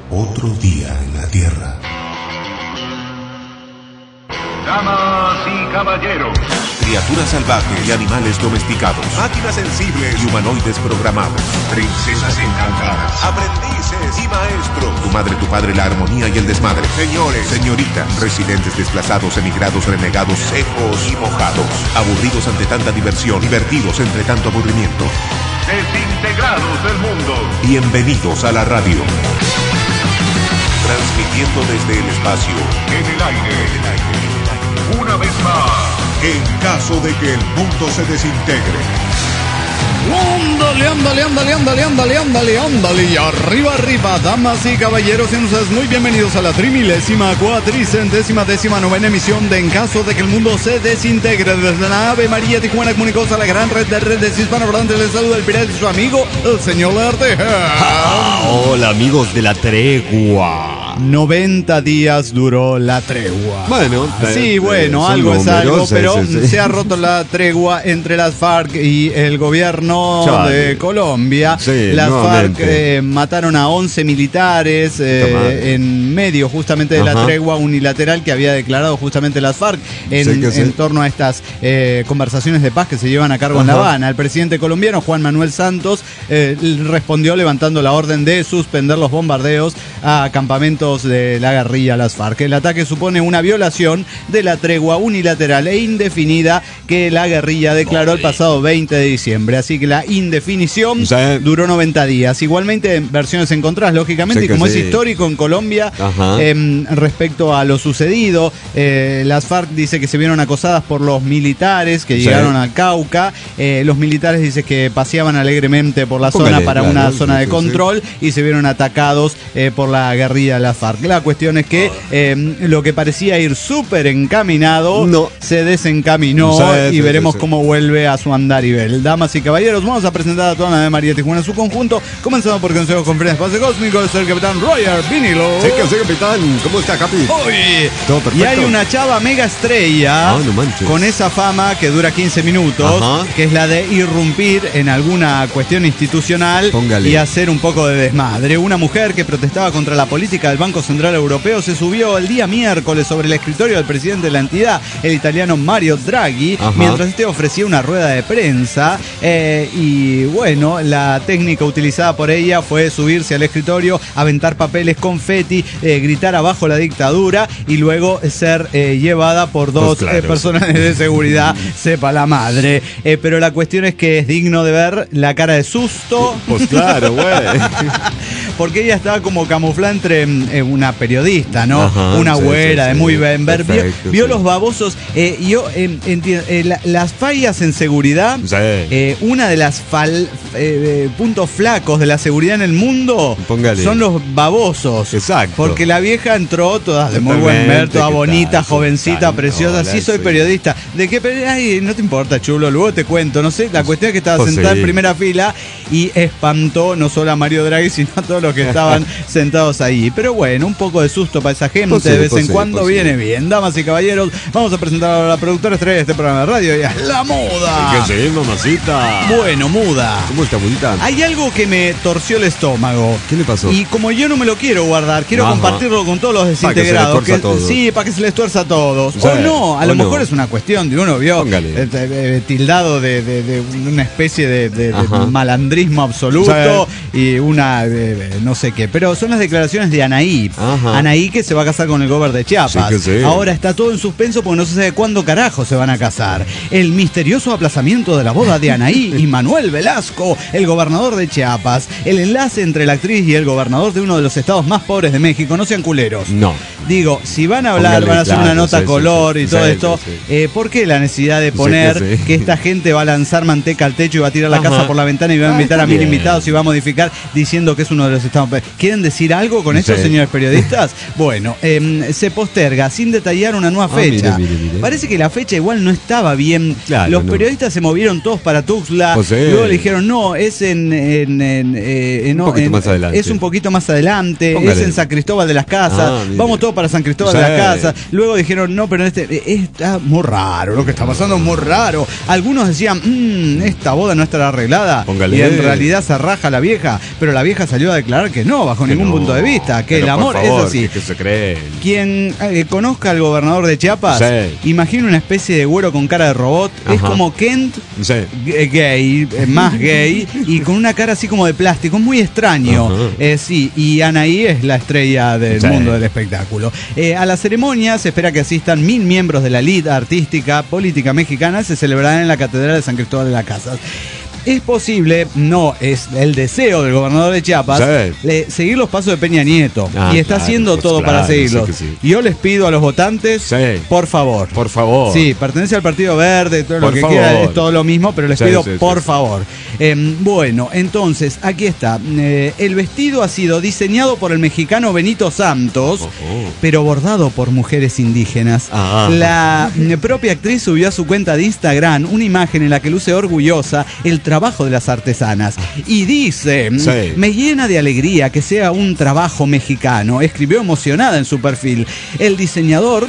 Otro día en la Tierra. Damas y caballeros, Criaturas salvajes y animales domesticados. Máquinas sensibles y humanoides programados. princesas encantadas, Aprendices y maestros. Tu madre, tu padre, la armonía y el desmadre. Señores, señoritas, residentes desplazados, emigrados, renegados, secos y mojados. Aburridos ante tanta diversión, divertidos entre tanto aburrimiento. desintegrados del mundo. Bienvenidos a la radio. Transmitiendo desde el espacio. En el aire, una vez más, En caso de que el mundo se desintegre. Ándale, y arriba, damas y caballeros, y ustedes muy bienvenidos a la 3439ª emisión de En caso de que el mundo se desintegre. Desde la nave María Tijuana comunicados a la gran red de redes hispanohablantes, les saluda el pirata y su amigo, el señor Larteja. Hola amigos de la tregua. 90 días duró la tregua. Bueno, sí, bueno, son algo es números, algo, pero sí. se ha roto la tregua entre las FARC y el gobierno Chale. de Colombia. Sí, las nuevamente. FARC mataron a 11 militares en medio justamente de la Ajá. tregua unilateral que había declarado justamente las FARC en torno a estas conversaciones de paz que se llevan a cargo en La Ajá. Habana. El presidente colombiano Juan Manuel Santos respondió levantando la orden de suspender los bombardeos a campamentos de la guerrilla las FARC. El ataque supone una violación de la tregua unilateral e indefinida que la guerrilla declaró el pasado 20 de diciembre. Así que la indefinición Sí. duró 90 días. Igualmente, versiones encontradas, lógicamente, Sí y que como es sí. histórico en Colombia, Ajá. respecto a lo sucedido, las FARC dice que se vieron acosadas por los militares que Sí. llegaron al Cauca. Los militares dice que paseaban alegremente por la Póngale, zona para claro, una sí, zona de sí, control y se vieron atacados por la guerrilla de las FARC. La cuestión es que lo que parecía ir súper encaminado No. se desencaminó Sí, y veremos sí. cómo vuelve a su andarivel. Damas y caballeros, vamos a presentar a toda la de María Tijuana en su conjunto, comenzando por Consejo Conferencia Espacio Cósmico, es el capitán Roger Vinilo. Sí, capitán. ¿Cómo está, Capi? Uy, Todo perfecto. y hay una chava mega estrella Ah, no manches. con esa fama que dura 15 minutos, Ajá. que es la de irrumpir en alguna cuestión institucional Póngale. y hacer un poco de desmadre. Una mujer que protestaba contra la política del Banco Central Europeo se subió el día miércoles sobre el escritorio del presidente de la entidad, el italiano Mario Draghi, Ajá. mientras este ofrecía una rueda de prensa. Y bueno, la técnica utilizada por ella fue subirse al escritorio, aventar papeles, confeti, gritar abajo la dictadura y luego ser llevada por dos Pues claro. personas de seguridad, sepa la madre. Pero la cuestión es que es digno de ver la cara de susto. Pues claro, güey. Porque ella estaba como camuflada entre una periodista, ¿no? Ajá, una sí, güera sí, de sí. muy bien ver. Perfecto, Vio sí. los babosos. Y yo entiendo. Las fallas en seguridad, Sí. una de las puntos flacos de la seguridad en el mundo Póngale. son los babosos. Exacto. Porque la vieja entró toda de muy buen ver, toda ¿qué bonita, tal? jovencita, Tan preciosa. hola, Sí, soy sí. periodista. ¿De qué periodista? Ay, no te importa, chulo, luego te cuento. No sé, la cuestión es que estaba Pues sentada sí. en primera fila y espantó no solo a Mario Draghi, sino a todos los que estaban sentados ahí. Pero bueno, un poco de susto para esa gente Pues sí, de vez pues en sí, cuando pues sí. viene bien. Damas y caballeros, vamos a presentar a la productora estrella de este programa de radio, y a La Muda. ¿Qué sí, mamacita? Bueno, Muda. ¿Cómo está, bonita? Hay algo que me torció el estómago. ¿Qué le pasó? Y como yo no me lo quiero guardar, quiero Ajá. compartirlo con todos los Para que se les desintegrados. tuerza a todos. Sí, para que se les tuerza a todos. Sí, O no, a o lo no. mejor es una cuestión de uno vio Póngale. tildado de una especie de Ajá. malandrismo absoluto y una no sé qué. Pero son las declaraciones de Anaí. Ajá. Anaí que se va a casar con el gober de Chiapas. Sí que sí. Ahora está todo en suspenso porque no se sabe cuándo carajo se van a casar. El misterioso aplazamiento de la boda de Anaí y Manuel Velasco, el gobernador de Chiapas. El enlace entre la actriz y el gobernador de uno de los estados más pobres de México. No sean culeros. No. Digo, si van a hablar, Póngale, van a hacer claro, una nota sí, color sí, y sí, todo sí, esto, sí. ¿por qué la necesidad de Sí poner que sí. que esta gente va a lanzar manteca al techo y va a tirar la Ajá. casa por la ventana y va a invitar a 1000 bien. invitados y va a modificar diciendo que es uno de los estados? ¿Quieren decir algo con eso, Sí. señores periodistas? Bueno, se posterga sin detallar una nueva Ah, fecha. mire. Parece que la fecha igual no estaba bien. Claro, Los no. periodistas se movieron todos para Tuxtla. Pues sí. Luego le dijeron, no, es Un poquito más adelante. Es un poquito más adelante. Póngale. Es en San Cristóbal de las Casas. Ah, mire. Vamos todos para San Cristóbal Sí. de las Casas. Luego dijeron, no, pero está muy raro. Lo que está pasando es muy raro. Algunos decían, esta boda no estará arreglada. Póngale. Y en realidad se raja la vieja. Pero la vieja salió a declarar aclarar que no, bajo ningún punto de vista, que Pero el amor por favor, es así. ¿qué se cree? Quien conozca al gobernador de Chiapas, Sí. imagina una especie de güero con cara de robot. Es Ajá. como Kent Sí. gay, más gay, y con una cara así como de plástico, muy extraño. Ajá. Sí, y Anaí es la estrella del Sí. mundo del espectáculo. A la ceremonia se espera que asistan 1000 miembros de la elite artística política mexicana. Se celebrará en la Catedral de San Cristóbal de las Casas. Es posible, no es el deseo del gobernador de Chiapas, Sí. seguir los pasos de Peña Nieto. Ah, y está claro, haciendo pues todo claro, para seguirlos. sí que sí. Yo les pido a los votantes, Sí. por favor. Por favor. Sí, pertenece al Partido Verde, todo lo Por que favor. quiera, es todo lo mismo, pero les Sí, pido sí, sí, por sí. favor. Bueno, entonces, aquí está. El vestido ha sido diseñado por el mexicano Benito Santos, pero bordado por mujeres indígenas. Ah. La propia actriz subió a su cuenta de Instagram una imagen en la que luce orgullosa el trabajo de las artesanas. Y dice, Sí. me llena de alegría que sea un trabajo mexicano. Escribió emocionada en su perfil. El diseñador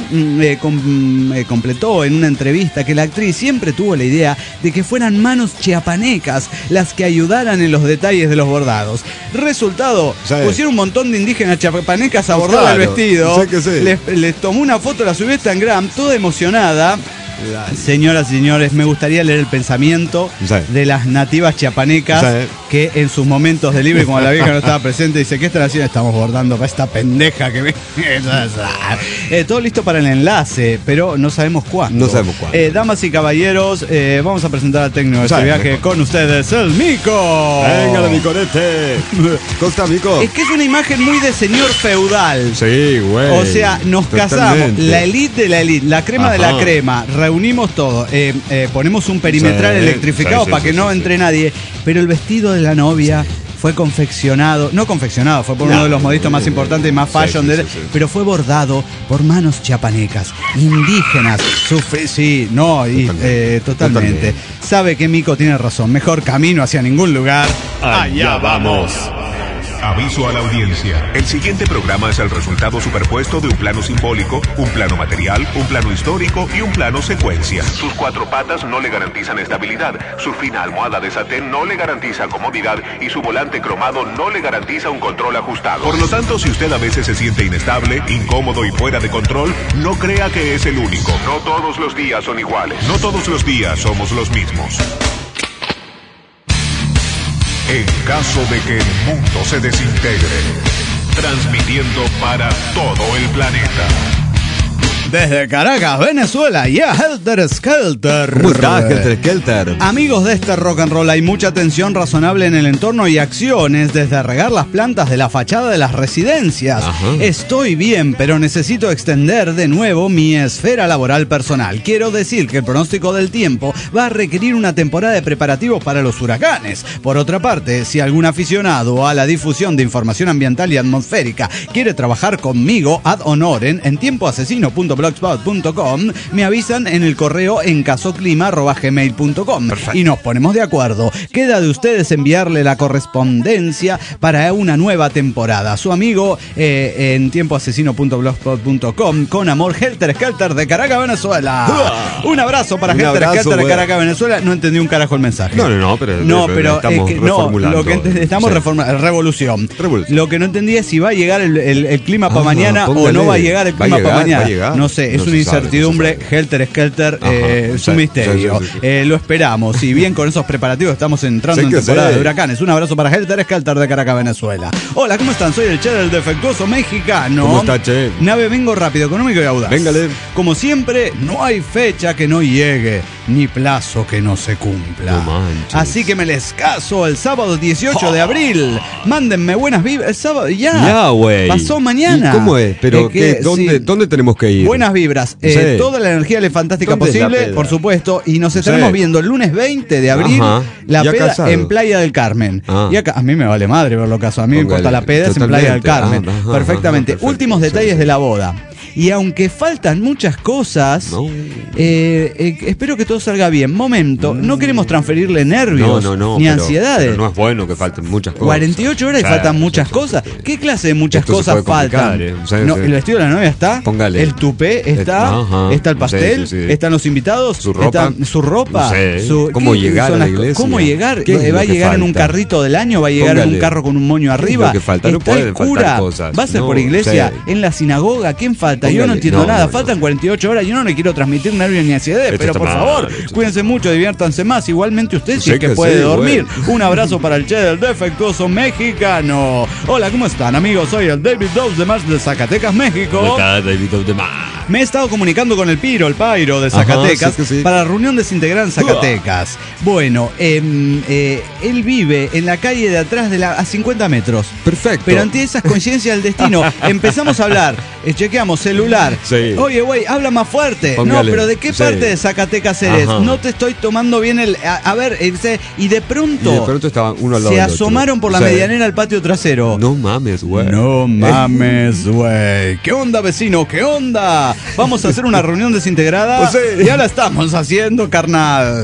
completó en una entrevista que la actriz siempre tuvo la idea de que fueran manos chiapanecas las que ayudaran en los detalles de los bordados. Resultado, Sí. pusieron un montón de indígenas chiapanecas a Pues bordar el claro, vestido. sí que sí. Les tomó una foto, la subió a Instagram, toda emocionada. Señoras y señores, me gustaría leer el pensamiento Sí. de las nativas chiapanecas Sí. que en sus momentos de libre, cuando la vieja no estaba presente, dice, ¿qué están haciendo? Estamos bordando para esta pendeja que me... todo listo para el enlace, pero no sabemos cuándo. No sabemos cuándo. Damas y caballeros, vamos a presentar al técnico de Sí, este viaje mejor. con ustedes, el Mico. Venga, mi conete. Costa, Mico. Es que es una imagen muy de señor feudal. Sí, güey. O sea, nos casamos, Totalmente. la elite de la elite, la crema de la Ajá. crema, reunimos todo, ponemos un perimetral Sí, electrificado sí, para sí, que no sí, entre nadie, pero el vestido de la novia fue confeccionado, no confeccionado, fue por uno de los modistas más importantes y más fashion, sí, de, sí, sí. pero fue bordado por manos chiapanecas, indígenas, sí, no, y, totalmente. Sabe que Mico tiene razón, mejor camino hacia ningún lugar. Allá vamos. Aviso a la audiencia. El siguiente programa es el resultado superpuesto de un plano simbólico, un plano material, un plano histórico y un plano secuencia. Sus 4 patas no le garantizan estabilidad, su fina almohada de satén no le garantiza comodidad y su volante cromado no le garantiza un control ajustado. Por lo tanto, si usted a veces se siente inestable, incómodo y fuera de control, no crea que es el único. No todos los días son iguales. No todos los días somos los mismos. En caso de que el mundo se desintegre, transmitiendo para todo el planeta. Desde Caracas, Venezuela, ya Helter Skelter. ¿Cómo está, Helter Skelter? Amigos de este rock and roll, hay mucha tensión razonable en el entorno y acciones, desde regar las plantas de la fachada de las residencias. Ajá. Estoy bien, pero necesito extender de nuevo mi esfera laboral personal. Quiero decir que el pronóstico del tiempo va a requerir una temporada de preparativos para los huracanes. Por otra parte, si algún aficionado a la difusión de información ambiental y atmosférica quiere trabajar conmigo ad honorem en tiempoasesino.blogspot.com, me avisan en el correo encasoclima@gmail.com y nos ponemos de acuerdo. Queda de ustedes enviarle la correspondencia para una nueva temporada. Su amigo en tiempoasesino.blogspot.com, con amor, Helter Skelter de Caracas, Venezuela. Un abrazo para Un Helter abrazo, Skelter de güey. Caracas, Venezuela. No entendí un carajo el mensaje. No, pero estamos reformulando. lo que estamos Sí. reformulando, revolución. Lo que no entendí es si va a llegar el clima para mañana o póngale. no va a llegar el Va a clima para llegar, mañana. va a llegar. No sé, es No una se sabe, incertidumbre. no se sabe. Helter Skelter, Ajá, es sí, un misterio. sí, sí, sí. Lo esperamos. Y bien, con esos preparativos estamos entrando Sí en que temporada sí. de huracanes. Un abrazo para Helter Skelter de Caracas, Venezuela. Hola, ¿cómo están? Soy el Che del defectuoso mexicano. ¿Cómo está, Che? Nave vengo rápido, económico y audaz. Véngale. Como siempre, no hay fecha que no llegue, ni plazo que no se cumpla. No manches. Así que me les caso el sábado 18 de abril. Mándenme buenas vibras. El sábado, Ya, güey. Pasó mañana. ¿Y cómo es? Pero, ¿dónde tenemos que ir? Buenas vibras. Sí. Toda la energía le fantástica ¿Dónde es la posible, peda? por supuesto. Y nos estaremos Sí. viendo el lunes 20 de abril, Ajá. la Ya peda casado. en Playa del Carmen. Ah. Y acá, a mí me vale madre ver lo caso. A mí me Póngale. importa la peda, es en Playa del Totalmente. Carmen. Ajá, Perfectamente. perfecto. Últimos Sí, detalles sí. de la boda. Y aunque faltan muchas cosas, espero que todo salga bien. Momento, no queremos transferirle nervios ni ansiedades. Pero no es bueno que falten muchas cosas. 48 horas y faltan muchas cosas. ¿Qué clase de muchas cosas faltan? El vestido de la novia está, póngale. El tupé está, está el pastel, están los invitados, su ropa, no sé. ¿Cómo llegar a la iglesia? ¿Cómo llegar? ¿Va a llegar en un carrito del año? ¿Va a llegar en un carro con un moño arriba? Que falta? No pueden faltar cosas. ¿Va a ser por iglesia? ¿En la sinagoga? ¿Quién falta? Yo no entiendo nada. Faltan 48 horas. Yo no le quiero transmitir nervios ni ansiedad, pero por favor, cuídense mucho, diviértanse más. Igualmente usted sí que puede dormir. Un abrazo para el Che del defectuoso mexicano. Hola, ¿cómo están, amigos? Soy el David Dobbs de Mars de Zacatecas, México. Me he estado comunicando con el Pairo de Zacatecas para la reunión desintegrada en Zacatecas. Bueno, él vive en la calle de atrás a 50 metros. Perfecto. Pero ante esas coincidencias del destino, empezamos a hablar, chequeamos celular. Sí. Oye, güey, habla más fuerte. Póngale. No, pero ¿de qué parte de Zacatecas eres? Ajá. No te estoy tomando bien el... A ver, y de pronto estaban uno al lado se del asomaron otro. por la medianera al patio trasero. No mames, güey. No mames, güey. ¿Qué onda, vecino? ¿Qué onda? Vamos a hacer una reunión desintegrada. Ya la estamos haciendo, carnal.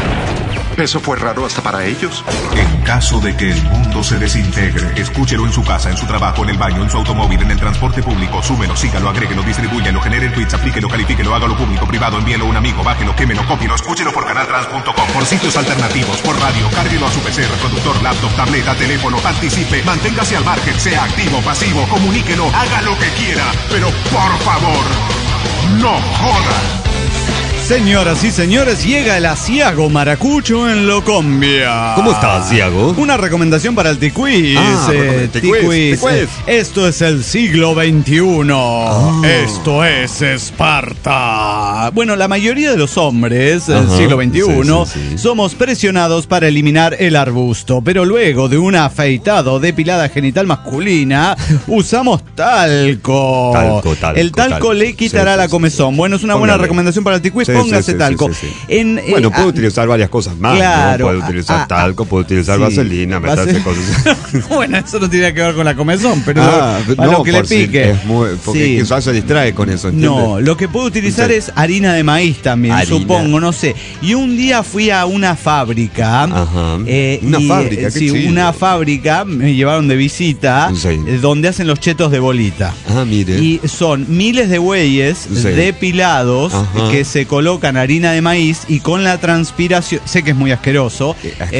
¿Eso fue raro hasta para ellos? En caso de que el mundo se desintegre, escúchelo en su casa, en su trabajo, en el baño, en su automóvil, en el transporte público. Súmelo, sígalo, agréguelo, distribúyelo, genere tweets, aplíquelo, califíquelo, hágalo público, privado, envíelo a un amigo, bájelo, quémelo, cópielo, escúchelo por canaltrans.com, por sitios alternativos, por radio, cárguelo a su PC, reproductor, laptop, tableta, teléfono, participe, manténgase al margen, sea activo, pasivo, comuníquelo, haga lo que quiera, pero por favor, no joda. Señoras y señores, llega el Asiago Maracucho en Locombia. ¿Cómo está, Asiago? Una recomendación para el T-Quiz. T-Quiz. Esto es el siglo XXI. Esto es Esparta. Bueno, la mayoría de los hombres del siglo XXI somos presionados para eliminar el arbusto, pero luego de un afeitado o depilada genital masculina, usamos talco. El talco le quitará la comezón. Bueno, es una buena recomendación para el T-Quiz. Póngase talco. Bueno, puede utilizar varias cosas más. Claro. ¿No? Puede utilizar talco, puede utilizar vaselina, meterse cosas. Bueno, eso no tiene que ver con la comezón, pero a lo que le pique. Porque quizás se distrae con eso, ¿entiendes? No, lo que puedo utilizar es harina de maíz también, supongo, no sé. Y un día fui a una fábrica. Una fábrica, qué chido. Una fábrica, me llevaron de visita, donde hacen los chetos de bolita. Mire. Y son miles de bueyes depilados que se colocan harina de maíz y con la transpiración, sé que es muy asqueroso,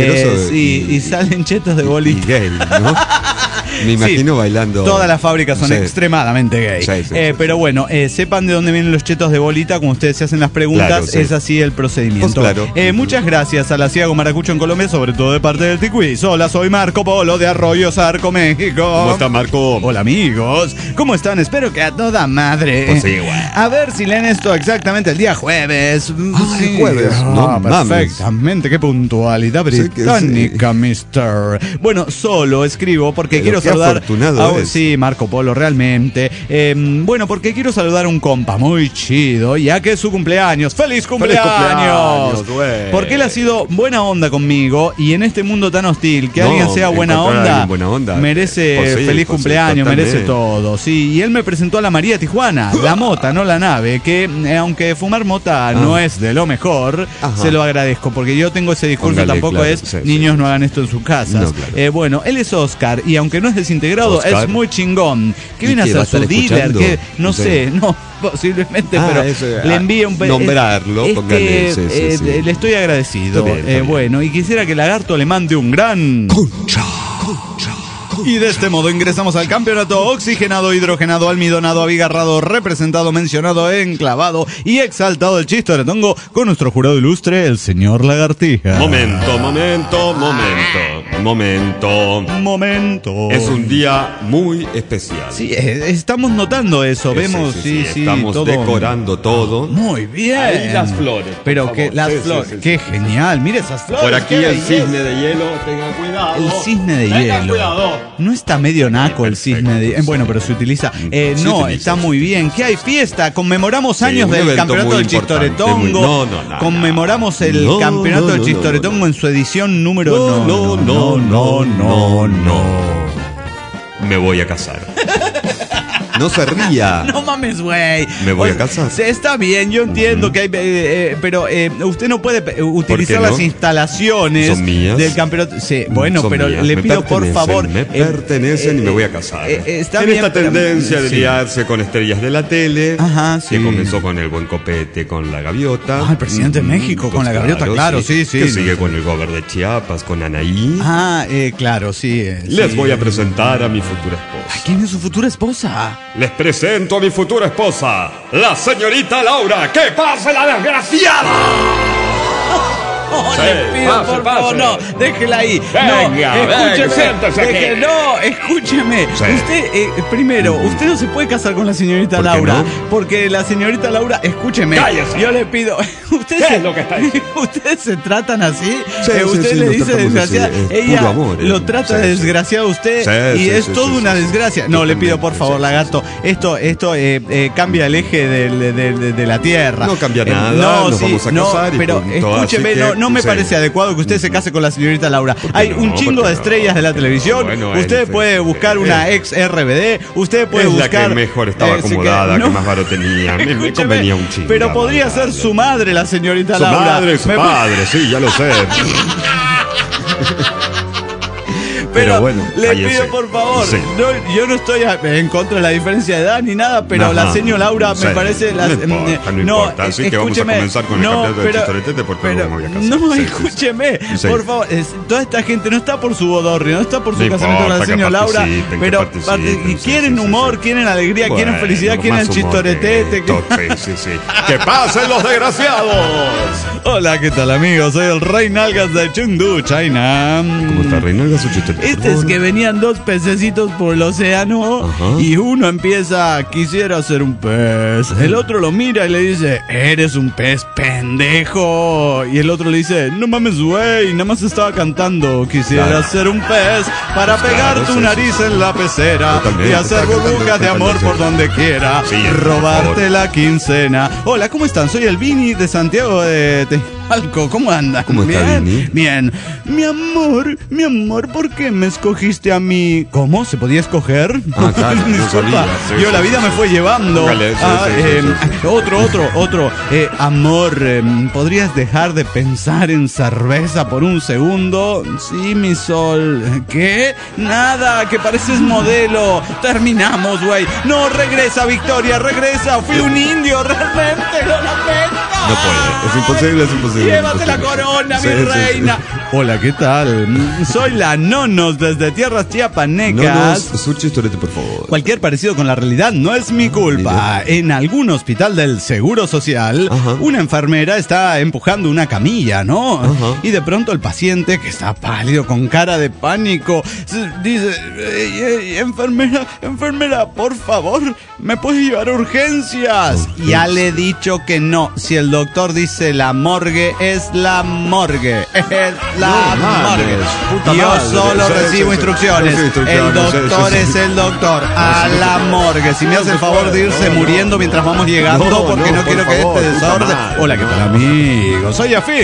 y salen chetos de bolita. Gay, ¿no? Me imagino bailando. Todas las fábricas son extremadamente gay. Pero bueno, sepan de dónde vienen los chetos de bolita, como ustedes se hacen las preguntas, es así el procedimiento. Muchas gracias a la Asiago Maracucho en Colombia, sobre todo de parte del T-Quiz. Hola, soy Marco Polo de Arroyo Zarco, México. ¿Cómo está, Marco? Hola, amigos. ¿Cómo están? Espero que a toda madre. Pues sí, güey. A ver si leen esto exactamente el día jueves. Jueves. No, perfectamente. Qué puntualidad británica, mister. Bueno, solo escribo porque quiero saludar sí, Marco Polo, realmente. Bueno, porque quiero saludar a un compa muy chido, ya que es su cumpleaños. ¡Feliz cumpleaños! Porque él ha sido buena onda conmigo, y en este mundo tan hostil, que alguien sea buena onda, merece feliz cumpleaños, merece todo. Sí, y él me presentó a la María Tijuana, la mota, no la nave, que aunque fumar mota no es de lo mejor, se lo agradezco, porque yo tengo ese discurso, tampoco es niños no hagan esto en sus casas. Bueno, él es Oscar, y aunque no es desintegrado, es muy chingón. ¿Qué viene a ser su dealer? Que no sé, posiblemente, pero le envíe un nombrarlo, le estoy agradecido. Bueno, y quisiera que Lagarto le mande un gran concha. Y de este modo ingresamos al campeonato oxigenado, hidrogenado, almidonado, abigarrado, representado, mencionado, enclavado y exaltado del chistoretongo con nuestro jurado ilustre, el señor Lagartija. Momento. Es un día muy especial. Sí, estamos notando eso. Vemos, estamos todo decorando todo. Muy bien. Ahí las flores. Pero que las flores, qué genial. Mire esas flores. Por aquí el cisne de hielo, tengan cuidado. El cisne de hielo. Cuidado. No está medio naco el cisne de hielo. Bueno, pero se utiliza. Está muy bien. ¿Qué hay? Fiesta. Conmemoramos años del campeonato del chistoretongo. Conmemoramos el campeonato del chistoretongo en su edición número No. Me voy a casar. No se ría. No mames, güey. ¿Me voy a casa? Está bien, yo entiendo que hay... pero usted no puede utilizar no? las instalaciones ¿Son mías? del campeonato. Sí, bueno, Son pero mías, le me pido por pertenecen, favor... Me pertenecen y me voy a casar. Está en bien, esta pero- tendencia de sí. liarse con estrellas de la tele, Ajá, sí. que comenzó con el buen copete, con la gaviota. Ah, el presidente de México con la gaviota, claro, sí. Que sigue con el gobernador de Chiapas, con Anaí. Claro, sí. Les sí. voy a presentar a mi futura esposa. Ay, ¿quién es su futura esposa? Les presento a mi futura esposa, la señorita Laura. ¡Que pase la desgraciada! Oh, Sí, le pido, pase, por favor, pase. no, déjela ahí. Venga, no, venga, escúcheme. siéntese aquí. No, escúcheme. Sí. Usted, primero, usted no se puede casar con la señorita ¿Por qué Laura. no? Porque la señorita Laura, escúcheme. Cállese. Yo le pido. ¿Qué es lo que está diciendo? ¿Ustedes se tratan así? Sí, sí, usted sí, le nos dice tratamos desgraciada. así, Ella puro amor, lo trata de sí, sí. desgraciado a usted. Sí, y sí, es sí, toda sí, una sí, desgracia. sí. No, le pido, por Totalmente, favor, sí, lagarto. Esto cambia el eje de la tierra. No cambia nada, No, nos sí, vamos a no, casar y pero punto. escúcheme, Así que, no me sí. parece adecuado que usted se case con la señorita Laura. Hay no? un chingo ¿Por de qué no? estrellas de la televisión. Bueno, Usted en puede fin, buscar una ex RBD. Usted puede es buscar. la que mejor estaba sí, acomodada, que no. más baro tenía. Me Escúcheme, convenía un chingo. pero podría ser su madre, la señorita Su Laura. madre, su Me- padre, sí, ya lo sé. Pero bueno, le cállese. pido por favor, Sí. yo no estoy en contra de la diferencia de edad ni nada, pero Ajá. la señora Laura Sí. me parece... No importa, no importa. Así que vamos a escúcheme, comenzar con el campeonato de chistoretete porque luego me voy a casar. No, Sí, sí, escúcheme, sí. por favor, toda esta gente no está por su bodorrio, no está por su No casamiento con la importa, que señora Laura, participen, pero que participen, y sí, quieren sí, sí, humor, sí. quieren alegría, quieren Bueno, felicidad, quieren más humor chistoretete. que esto, sí, sí. ¡Que pasen los desgraciados! Hola, ¿qué tal, amigos? Soy el Rey Nalgas de Chengdu, China. ¿Cómo está, Reinaldo? Su chistoretete, por Este es favor. que venían dos pececitos por el océano. Ajá. Y uno empieza, quisiera ser un pez. El otro lo mira y le dice, eres un pez pendejo. Y el otro le dice, no mames, güey, nada más estaba cantando. Quisiera Claro. ser un pez para Pues pegar claro, tu sí, nariz sí, sí. en la pecera Totalmente, y hacer está cantando, burbujas de está amor cantando, por sí. donde quiera. Sí, por robarte favor. la quincena. Hola, ¿cómo están? Soy el Vini de Santiago de Tejalco. ¿Cómo andan? ¿Cómo está, ¿Bien? Vini? Bien. Mi amor, ¿por qué me escogiste a mí? ¿Cómo? ¿Se podía escoger? Ah, claro, no Disculpa, sabía. Sí, yo la sí, vida sí, me sí. fue llevando. Póngale, sí, sí. Otro. Amor, ¿podrías dejar de pensar en cerveza por un segundo? Sí, mi sol. ¿Qué? Nada, que pareces modelo. Terminamos, güey. No, regresa, Victoria, regresa. Fui un indio, realmente, lo lamento. No puede, es imposible. Llévate la corona, Sí, mi sí, sí. reina. Hola, ¿qué tal? Soy la Nonos desde tierras chiapanecas. No, su chistorete, por favor. Cualquier parecido con la realidad no es mi culpa. En algún hospital del Seguro Social, Ajá. una enfermera está empujando una camilla, ¿no? Ajá. Y de pronto el paciente, que está pálido, con cara de pánico, dice, enfermera, por favor, ¿me puedes llevar a urgencias? Ya le he dicho que no. Si el doctor dice la morgue, es la morgue. Es la No mames, morgue. puta Yo madre. solo Sí, recibo sí, instrucciones. sí, El instrucciones, doctor sí, sí, es sí. el doctor. A la morgue. Si me hace el favor de irse muriendo mientras vamos llegando, No, porque no por quiero que favor, este puta desorden. madre. Hola, ¿qué tal, amigos? Soy Jafi.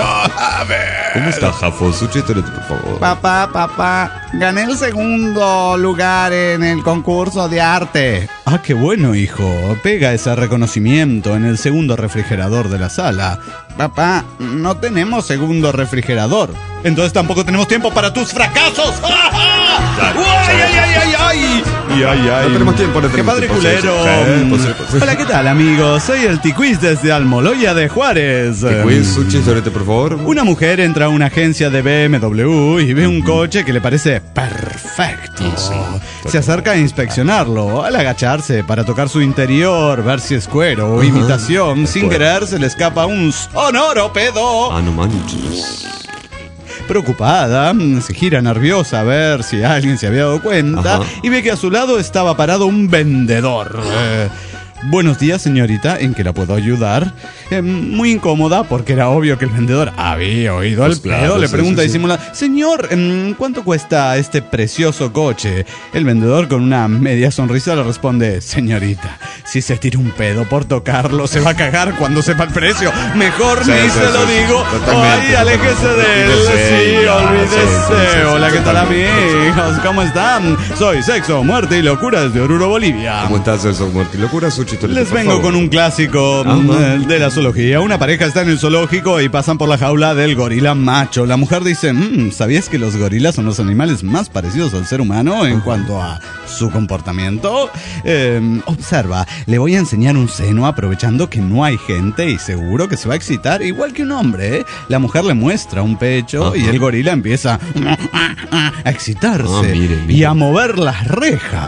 ¿Cómo está, Jafo? Su chistorete, por favor. Papá, gané el segundo lugar en el concurso de arte. Ah, qué bueno, hijo. Pega ese reconocimiento en el segundo refrigerador de la sala. Papá, no tenemos segundo refrigerador. Entonces tampoco tenemos tiempo para tus fracasos. Claro, ¡Ay, sí. ay! No tenemos tiempo, no ¡Qué tenemos padre tiempo, culero! sí. Hola, ¿qué tal, amigos? Soy el Tiquiz desde Almoloya de Juárez. Quiz, su chistorete, por favor. Una mujer entra a una agencia de BMW y ve un coche que le parece perfecto. Se acerca a inspeccionarlo, al agacharse para tocar su interior, ver si es cuero o imitación. Sin querer se le escapa un sonoro pedo. Ah, no manches. Preocupada, se gira nerviosa a ver si alguien se había dado cuenta Ajá. y ve que a su lado estaba parado un vendedor. Buenos días, señorita, ¿en qué la puedo ayudar? Muy incómoda porque era obvio que el vendedor había oído el pedo. Le pregunta disimulada: señor, ¿cuánto cuesta este precioso coche? El vendedor, con una media sonrisa, le responde: señorita, si se tira un pedo por tocarlo, se va a cagar cuando sepa el precio. Mejor ni se lo digo. Ay, aléjese de él. Sí, olvídese. Hola, ¿qué tal, amigos? ¿Cómo están? Soy Sexo, Muerte y Locura desde Oruro, Bolivia. ¿Cómo estás, Sexo, Muerte y Locura? Les vengo con un clásico de la zoología. Una pareja está en el zoológico y pasan por la jaula del gorila macho. La mujer dice: ¿sabías que los gorilas son los animales más parecidos al ser humano en cuanto a su comportamiento? Observa, le voy a enseñar un seno aprovechando que no hay gente y seguro que se va a excitar igual que un hombre, ¿eh? La mujer le muestra un pecho y el gorila empieza a excitarse y a mover las rejas.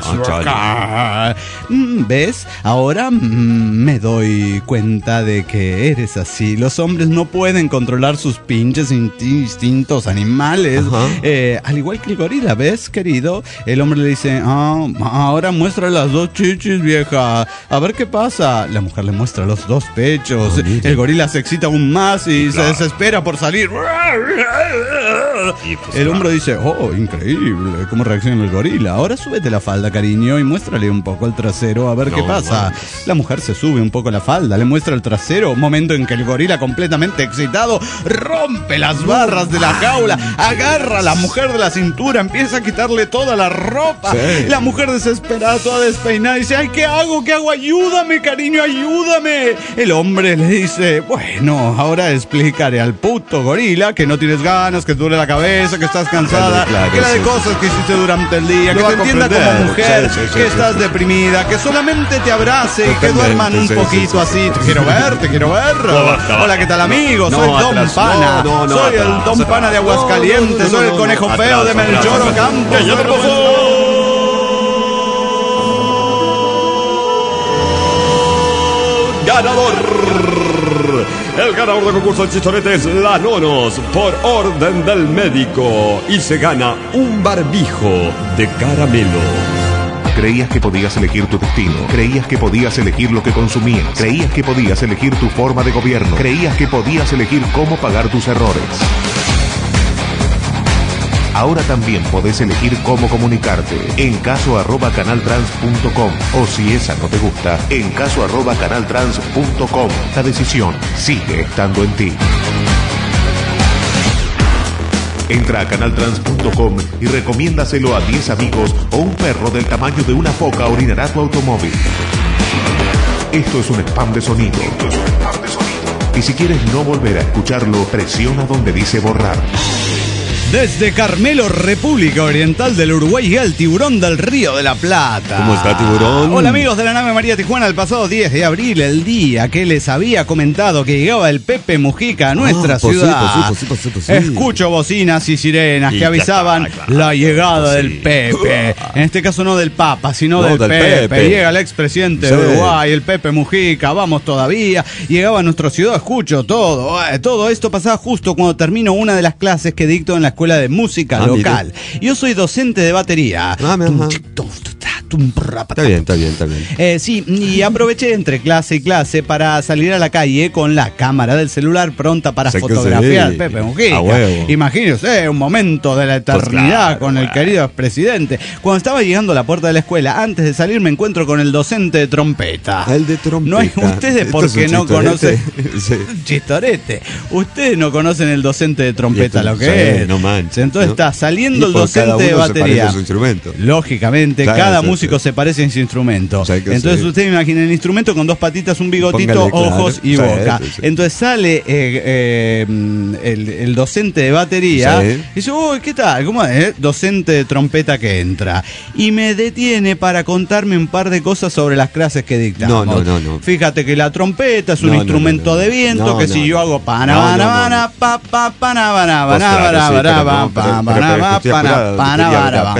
¿Ves? Ahora me doy cuenta de que eres así. Los hombres no pueden controlar sus pinches instintos animales. Al igual que el gorila, ¿ves, querido? El hombre le dice: ahora muestra las dos chichis, vieja. A ver qué pasa. La mujer le muestra los dos pechos. El gorila se excita aún más y se desespera por salir. El hombre dice: increíble cómo reacciona el gorila. Ahora súbete la falda, cariño, y muéstrale un poco el trasero, a ver qué pasa. La mujer se sube un poco la falda, le muestra el trasero, momento en que el gorila, completamente excitado, rompe las barras de la jaula, agarra a la mujer de la cintura, empieza a quitarle toda la ropa. La mujer, desesperada, toda despeinada, dice: ay, ¿qué hago? Ayúdame, cariño, ayúdame. El hombre le dice: bueno, ahora explicaré al puto gorila que no tienes ganas, que te duele la cabeza, que estás cansada, que la de cosas que hiciste durante el día, que te entienda como mujer, que estás deprimida, que solamente te abrace y que duerman un poquito así. Te quiero ver. Hola, ¿qué tal, amigos? Soy Don Pana. Soy el Don Pana de Aguascalientes. Soy el conejo feo de Melchor Ocampo. Ganador. El ganador del concurso de chistoretes, la Nonos, por orden del médico. Y se gana un barbijo de caramelo. Creías que podías elegir tu destino. Creías que podías elegir lo que consumías. Creías que podías elegir tu forma de gobierno. Creías que podías elegir cómo pagar tus errores. Ahora también podés elegir cómo comunicarte. En caso@canaltrans.com. O si esa no te gusta, en caso@canaltrans.com. La decisión sigue estando en ti. Entra a canaltrans.com y recomiéndaselo a 10 amigos o un perro del tamaño de una foca orinará tu automóvil. Esto es un spam de sonido. Y si quieres no volver a escucharlo, presiona donde dice borrar. Desde Carmelo, República Oriental del Uruguay, llega el tiburón del Río de la Plata. ¿Cómo está, tiburón? Hola, amigos de la nave María Tijuana. El pasado 10 de abril, el día que les había comentado que llegaba el Pepe Mujica a nuestra ciudad. Sí. Escucho bocinas y sirenas que avisaban la llegada del Pepe. En este caso no del Papa, sino del Pepe. Llega el expresidente de Uruguay, el Pepe Mujica. Vamos todavía. Llegaba a nuestra ciudad, escucho todo. Todo esto pasaba justo cuando termino una de las clases que dicto en la escuela de música local. Yo soy docente de batería. Está bien. Sí, y aproveché entre clase y clase para salir a la calle con la cámara del celular pronta para fotografiar al Pepe Mujica. Imagínese, un momento de la eternidad con el querido expresidente. Cuando estaba llegando a la puerta de la escuela, antes de salir me encuentro con el docente de trompeta. El de trompeta. No hay ustedes porque no conocen. Chistorete. Ustedes no conocen el docente de trompeta, lo que es. No manches. Entonces está saliendo el docente de batería. Lógicamente, cada músico se parece en su instrumento. Entonces ustedes imaginen el instrumento con dos patitas, un bigotito, ojos y boca. Entonces sale el docente de batería y dice: uy, ¿qué tal? ¿Cómo es? Docente de trompeta que entra. Y me detiene para contarme un par de cosas sobre las clases que dictamos. No. Fíjate que la trompeta es un instrumento de viento, que si yo hago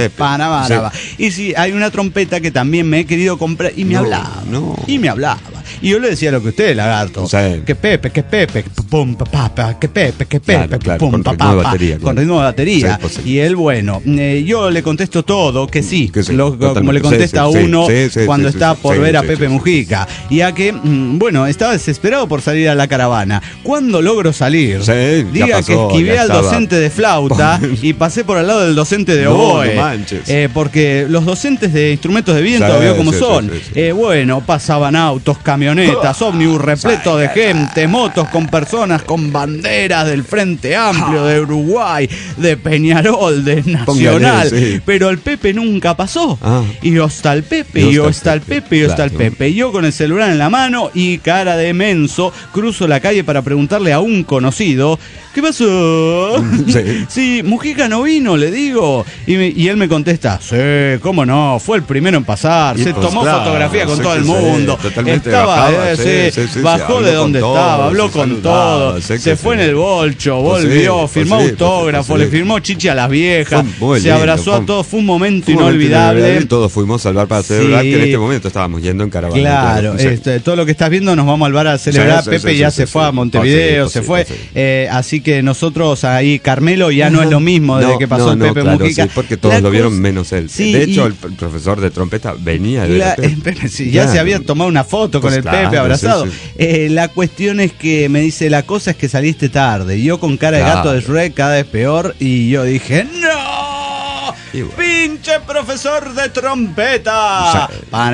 y si hay una trompeta que también me he querido comprar y me hablaba. Y yo le decía lo que usted, lagarto. Sí. Que Pepe, pum, papá, que Pepe, Claro, pum, con papá, ritmo de batería, con ritmo de batería. Sí, pues sí. Y él, bueno, yo le contesto todo, que sí, Que sí, como totalmente. le contesta a Sí, uno sí, cuando está por sí, ver a sí, Pepe sí, Mujica. Y a que, bueno, estaba desesperado por salir a la caravana. ¿Cuándo logro salir? Sí, ya Diga pasó, que esquivé ya al estaba. docente de flauta y pasé por al lado del docente de No, oboe. no manches. Porque los docentes de instrumentos de viento, Sí, vio cómo sí, son. sí, sí. Bueno, pasaban autos, camionetas, ómnibus repleto de gente, motos con personas con banderas del Frente Amplio, de Uruguay, de Peñarol, de Nacional. Póngale, sí. Pero el Pepe nunca pasó. Ah. Y yo está el Pepe, Y y yo está está el el Pepe, Pepe, y yo está el claro. Pepe. Yo con el celular en la mano y cara de menso cruzo la calle para preguntarle a un conocido, ¿qué pasó? Sí. Sí, Mujica no vino, le digo. Y él me contesta, sí, cómo no, fue el primero en pasar, Y se pues tomó claro, fotografía con sí todo que el sí, mundo. totalmente Estaba, bajaba, sí, bajó habló de con donde todos, estaba, habló se con saludaba, todo, sé que se fue sí. en el bolcho, Pues sí, volvió, pues firmó sí, autógrafo, pues sí. le firmó chichi a las viejas, Fue muy se lindo, abrazó fue a todos, fue un momento Fue un momento inolvidable. y todos fuimos al bar para celebrar Sí. que en este momento estábamos yendo en caravana. Claro, sí. todo lo que estás viendo nos vamos al bar a celebrar. Sí, sí, Pepe sí, ya sí, se sí, fue sí. a Montevideo, Pues se sí, fue. pues sí. Así que nosotros ahí, Carmelo ya no es lo mismo desde que pasó el Pepe claro, Mujica. sí, porque todos La lo vieron cosa- menos él. Sí, de hecho, y- el profesor de trompeta venía de Pepe, sí, ya se había tomado una foto con Pues el claro, Pepe abrazado. sí, sí. La cuestión es que me dice, la cosa es que saliste tarde. Y yo con cara de gato de Claro. Shrek, cada vez peor. Y yo dije, ¡no! Y bueno. ¡Pinche profesor de trompeta! O sea,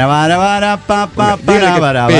Para,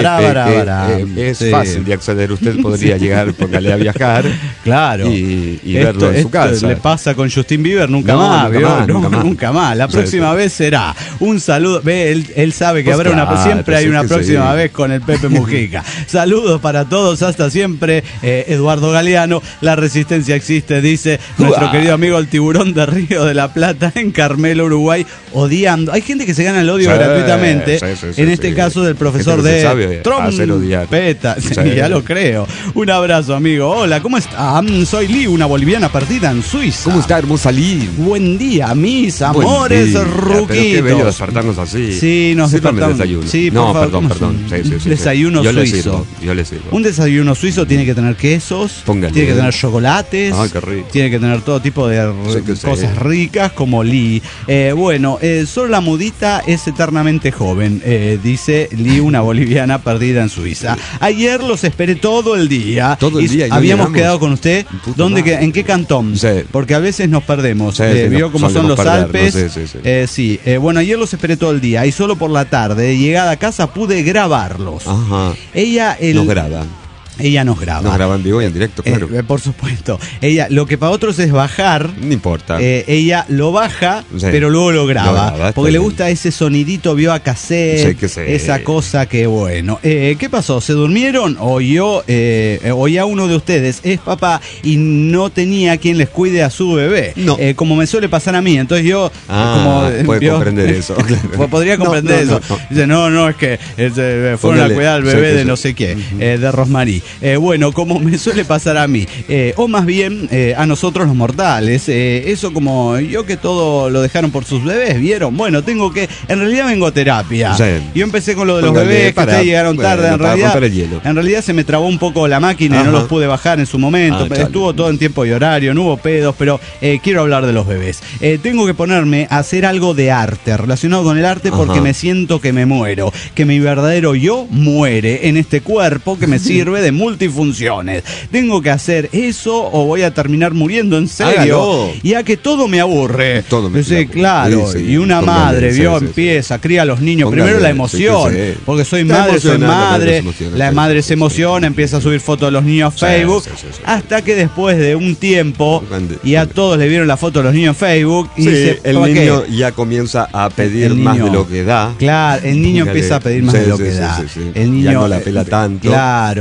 es Sí. fácil de acceder. Usted podría llegar, póngale a viajar. Claro. Y verlo en su casa. Le pasa con Justin Bieber nunca No, más, nunca ¿vio? más, No, nunca más. nunca más. La Sí, próxima sí. vez será un saludo. Ve, él sabe que Pues habrá claro, siempre hay sí una que próxima sí. vez con el Pepe Mujica. Saludos para todos, hasta siempre. Eduardo Galeano, la resistencia existe, dice nuestro querido amigo el tiburón de Río de la Plata en Carmelo, Uruguay, odiando. Hay gente que se gana el odio Sí, gratuitamente. sí, En este caso del profesor Gente que de se sabe hacer odiar. trompeta. Sí, Sí. ya lo creo. Un abrazo, amigo. Hola, ¿cómo están? Soy Lee, una boliviana perdida en Suiza. ¿Cómo está, hermosa Lee? Buen día, mis Buen amores día, ruquitos. Pero qué bello despertarnos así. Sí, nos Sírvame despertamos. desayuno. Sí, por no, favor, perdón, ¿cómo es perdón. un Sí, sí, sí, desayuno yo le suizo? sirvo, yo le sirvo. Un desayuno suizo tiene que tener quesos, Póngale. tiene que tener chocolates, Ay, qué rico. tiene que tener todo tipo de Sí, que sí. cosas ricas como Lee. Bueno, solo la mudita es eternamente joven, dice Lee, una boliviana perdida en Suiza. Ayer los esperé todo el día. Todo el día y no habíamos llegamos. quedado con usted. Puta ¿Dónde madre. ¿En qué cantón? Sí. Porque a veces nos perdemos. Sí, sí, ¿Vio cómo son solemos los perdernos, Alpes? sí, sí, sí. Sí, bueno, ayer los esperé todo el día y solo por la tarde, de llegada a casa, pude grabarlos. Ajá. Ella, Nos graba. Ella nos graba. Nos graban vivo y en directo, claro. Por supuesto. Ella, lo que para otros es bajar. No importa. Ella lo baja, Sí. pero luego lo graba. Lo graba, está porque le bien. gusta ese sonidito vio a cassette. Sí, que sí. Esa cosa que bueno. ¿Qué pasó? ¿Se durmieron? O yo, o ya uno de ustedes es papá y no tenía quien les cuide a su bebé. No. Como me suele pasar a mí. Entonces yo, puede vio, comprender eso. Claro. podría comprender No, eso. no. Dice, no, es que fueron Póngale. a cuidar al Sí, bebé que de sí. no sé qué, de Rosmarie. Bueno, como me suele pasar a mí, o más bien a nosotros los mortales, eso como yo que todo lo dejaron por sus bebés, ¿vieron? Bueno, en realidad vengo a terapia. Sí. Yo empecé con lo de los Póngale, bebés, que para, ustedes llegaron bueno, tarde, para romper el hielo. en realidad se me trabó un poco la máquina y no Ajá. los pude bajar en su momento, Ah, chale. estuvo todo en tiempo y horario, no hubo pedos, pero quiero hablar de los bebés. Tengo que ponerme a hacer algo de arte, relacionado con el arte, porque Ajá. me siento que me muero, que mi verdadero yo muere en este cuerpo que me sirve de multifunciones. Tengo que hacer eso o voy a terminar muriendo en serio. Hágalo. Ya que todo me aburre. Todo me Sí, aburre. claro. Sí, sí. Y una Póngale, madre, sí, vio, sí, sí. empieza, cría a los niños. Póngale, Primero la sí, emoción. sí, sí. Porque soy Está madre, emocionando, la madre se emociona, la sí, madre sí, se emociona, empieza a subir fotos de los niños a Sí, Facebook. sí, sí, sí. Hasta que después de un tiempo, Grande. y a todos le vieron la foto de los niños en Facebook. Y Sí, dice, el ¿para qué? niño ya comienza a pedir El más niño- de lo que da. Claro, el niño Póngale. empieza a pedir más Sí, de lo sí, que sí, da. sí, sí. El niño Ya no la pela tanto. Claro, y entonces